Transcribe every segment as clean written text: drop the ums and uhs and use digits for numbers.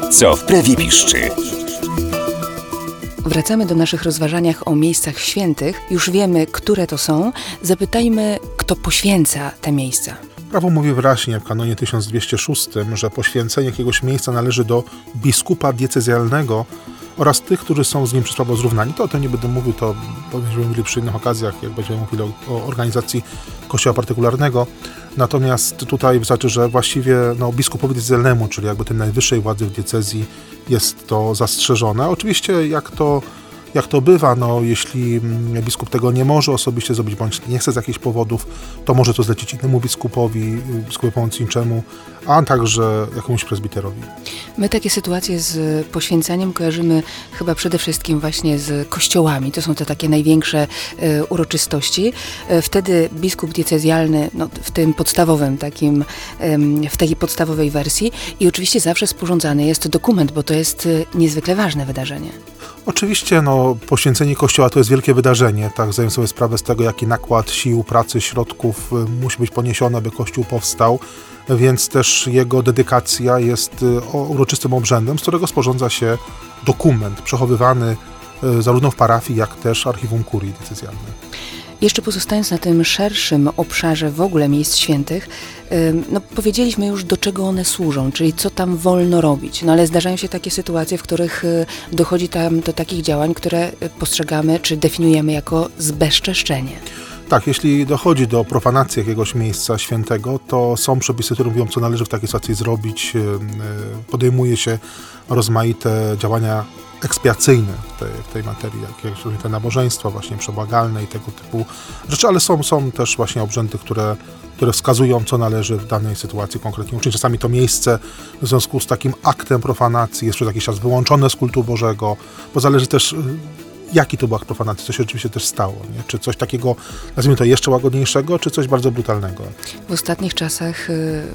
Co w Prewie piszczy? Wracamy do naszych rozważaniach o miejscach świętych. Już wiemy, które to są. Zapytajmy, kto poświęca te miejsca. Prawo mówi wyraźnie w kanonie 1206, że poświęcenie jakiegoś miejsca należy do biskupa diecezjalnego oraz tych, którzy są z nim przez prawo zrównani. To o tym nie będę mówił, to będziemy mówili przy innych okazjach, jak będziemy mówili o organizacji kościoła partykularnego. Natomiast tutaj wystarczy, że właściwie biskupowi diecezjalnemu, czyli jakby tej najwyższej władzy w diecezji, jest to zastrzeżone. Oczywiście jak to bywa, jeśli biskup tego nie może osobiście zrobić, bądź nie chce z jakichś powodów, to może to zlecić innemu biskupowi pomocniczemu, a także jakiemuś prezbiterowi. My takie sytuacje z poświęcaniem kojarzymy chyba przede wszystkim właśnie z kościołami. To są te takie największe uroczystości. Wtedy biskup diecezjalny, w tym podstawowym w takiej podstawowej wersji, i oczywiście zawsze sporządzany jest dokument, bo to jest niezwykle ważne wydarzenie. Oczywiście poświęcenie Kościoła to jest wielkie wydarzenie, tak, zdaję sobie sprawę z tego, jaki nakład sił, pracy, środków musi być poniesiony, aby Kościół powstał, więc też jego dedykacja jest uroczystym obrzędem, z którego sporządza się dokument przechowywany zarówno w parafii, jak też archiwum kurii diecezjalnej. Jeszcze pozostając na tym szerszym obszarze w ogóle miejsc świętych, powiedzieliśmy już, do czego one służą, czyli co tam wolno robić. Ale zdarzają się takie sytuacje, w których dochodzi tam do takich działań, które postrzegamy czy definiujemy jako zbezczeszczenie. Tak, jeśli dochodzi do profanacji jakiegoś miejsca świętego, to są przepisy, które mówią, co należy w takiej sytuacji zrobić. Podejmuje się rozmaite działania ekspiacyjne w tej materii, jak te nabożeństwa właśnie przebłagalne i tego typu rzeczy, ale są też właśnie obrzędy, które wskazują, co należy w danej sytuacji konkretnie uczynić. Czasami to miejsce w związku z takim aktem profanacji jest przez jakiś czas wyłączone z kultu Bożego, bo zależy też, jaki to był akt profanacji, co się rzeczywiście też stało. Nie? Czy coś takiego, nazwijmy to, jeszcze łagodniejszego, czy coś bardzo brutalnego. W ostatnich czasach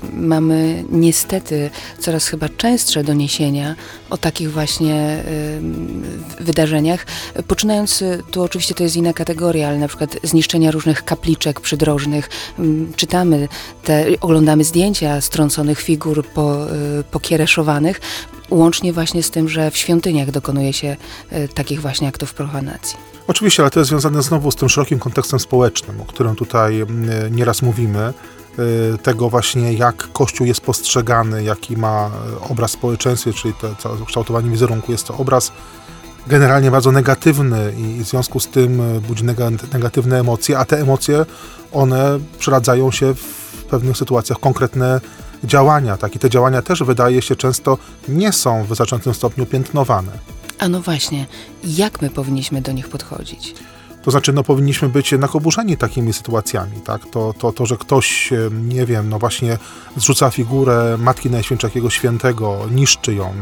mamy niestety coraz chyba częstsze doniesienia o takich właśnie wydarzeniach. Poczynając, tu oczywiście to jest inna kategoria, ale na przykład zniszczenia różnych kapliczek przydrożnych. Czytamy oglądamy zdjęcia strąconych figur pokiereszowanych, łącznie właśnie z tym, że w świątyniach dokonuje się takich właśnie aktów profanacji. Oczywiście, ale to jest związane znowu z tym szerokim kontekstem społecznym, o którym tutaj nieraz mówimy, tego właśnie, jak Kościół jest postrzegany, jaki ma obraz w społeczeństwie, czyli to kształtowanie wizerunku. Jest to obraz generalnie bardzo negatywny i w związku z tym budzi negatywne emocje, a te emocje, one przeradzają się w pewnych sytuacjach konkretne działania, tak? I te działania też, wydaje się, często nie są w wystarczającym stopniu piętnowane. A właśnie, jak my powinniśmy do nich podchodzić? To znaczy, powinniśmy być jednak oburzeni takimi sytuacjami, tak? To, że ktoś, nie wiem, właśnie zrzuca figurę Matki Najświętszej jakiegoś świętego, niszczy ją,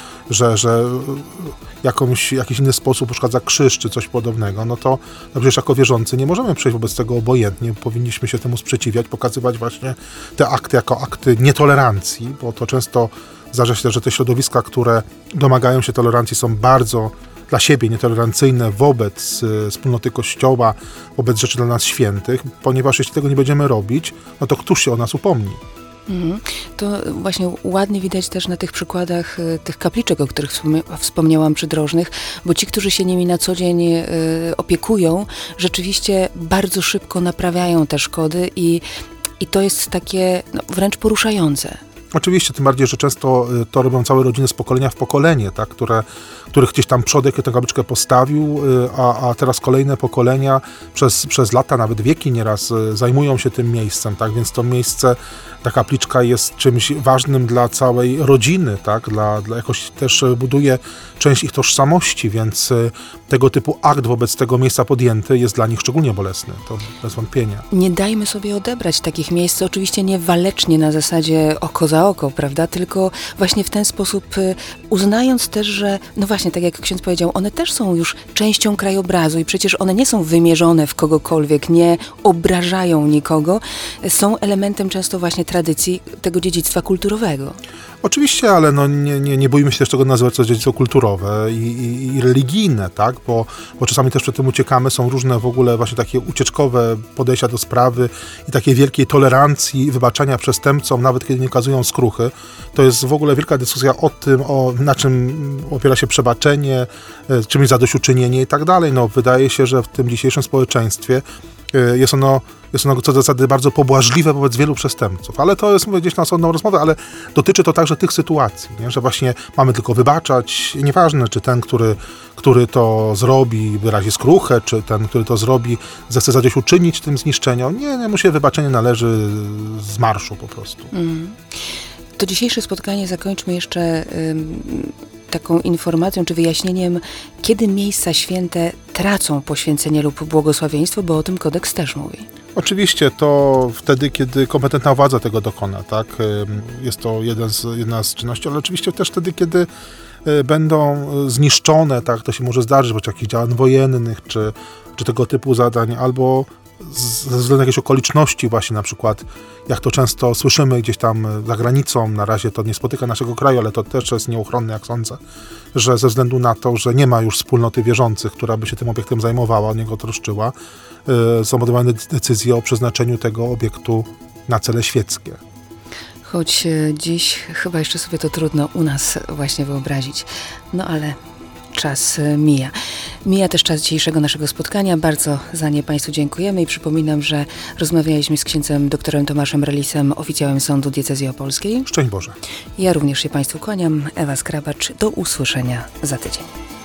że jakiś inny sposób uszkadza krzyż czy coś podobnego, to przecież jako wierzący nie możemy przejść wobec tego obojętnie, powinniśmy się temu sprzeciwiać, pokazywać właśnie te akty jako akty nietolerancji, bo to często zdarza się, że te środowiska, które domagają się tolerancji, są bardzo dla siebie nietolerancyjne wobec wspólnoty Kościoła, wobec rzeczy dla nas świętych, ponieważ jeśli tego nie będziemy robić, to któż się o nas upomni? To właśnie ładnie widać też na tych przykładach tych kapliczek, o których wspomniałam, przydrożnych, bo ci, którzy się nimi na co dzień opiekują, rzeczywiście bardzo szybko naprawiają te szkody i to jest takie wręcz poruszające. Oczywiście, tym bardziej, że często to robią całe rodziny z pokolenia w pokolenie, tak, których gdzieś tam przodek tę kapliczkę postawił, a teraz kolejne pokolenia przez lata, nawet wieki nieraz zajmują się tym miejscem, tak, więc to miejsce, ta kapliczka jest czymś ważnym dla całej rodziny, tak, dla jakoś też buduje część ich tożsamości, więc tego typu akt wobec tego miejsca podjęty jest dla nich szczególnie bolesny, to bez wątpienia. Nie dajmy sobie odebrać takich miejsc, oczywiście nie walecznie na zasadzie oko za oko, prawda, tylko właśnie w ten sposób uznając też, że właśnie, tak jak ksiądz powiedział, one też są już częścią krajobrazu i przecież one nie są wymierzone w kogokolwiek, nie obrażają nikogo, są elementem często właśnie tradycji tego dziedzictwa kulturowego. Oczywiście, ale no nie bójmy się też tego nazywać co dziedzictwo kulturowe i religijne, tak? Bo czasami też przed tym uciekamy, są różne w ogóle właśnie takie ucieczkowe podejścia do sprawy i takiej wielkiej tolerancji i wybaczania przestępcom, nawet kiedy nie okazują skruchy. To jest w ogóle wielka dyskusja o tym, na czym opiera się przebaczenie, czym jest zadośćuczynienie i tak dalej. No, wydaje się, że w tym dzisiejszym społeczeństwie jest ono co do zasady bardzo pobłażliwe wobec wielu przestępców. Ale to jest, mówię, gdzieś na osobną rozmowę, ale dotyczy to także tych sytuacji, nie? Że właśnie mamy tylko wybaczać. Nieważne, czy ten, który to zrobi, wyrazi skruchę, czy ten, który to zrobi, zechce zadośćuczynić tym zniszczeniom. Nie, mu się wybaczenie należy z marszu po prostu. To dzisiejsze spotkanie zakończmy jeszcze taką informacją czy wyjaśnieniem, kiedy miejsca święte tracą poświęcenie lub błogosławieństwo, bo o tym kodeks też mówi. Oczywiście to wtedy, kiedy kompetentna władza tego dokona, tak? Jest to jedna z czynności, ale oczywiście też wtedy, kiedy będą zniszczone, tak? To się może zdarzyć podczas jakichś działań wojennych, czy tego typu zadań, albo ze względu na jakieś okoliczności właśnie, na przykład jak to często słyszymy gdzieś tam za granicą, na razie to nie spotyka naszego kraju, ale to też jest nieuchronne, jak sądzę, że ze względu na to, że nie ma już wspólnoty wierzących, która by się tym obiektem zajmowała, o niego troszczyła, są podejmowane decyzje o przeznaczeniu tego obiektu na cele świeckie. Choć dziś chyba jeszcze sobie to trudno u nas właśnie wyobrazić. No ale czas mija. Mija też czas dzisiejszego naszego spotkania. Bardzo za nie Państwu dziękujemy i przypominam, że rozmawialiśmy z księdzem doktorem Tomaszem Relisem, oficjałem Sądu Diecezji Opolskiej. Szczęść Boże. Ja również się Państwu kłaniam. Ewa Skrabacz. Do usłyszenia za tydzień.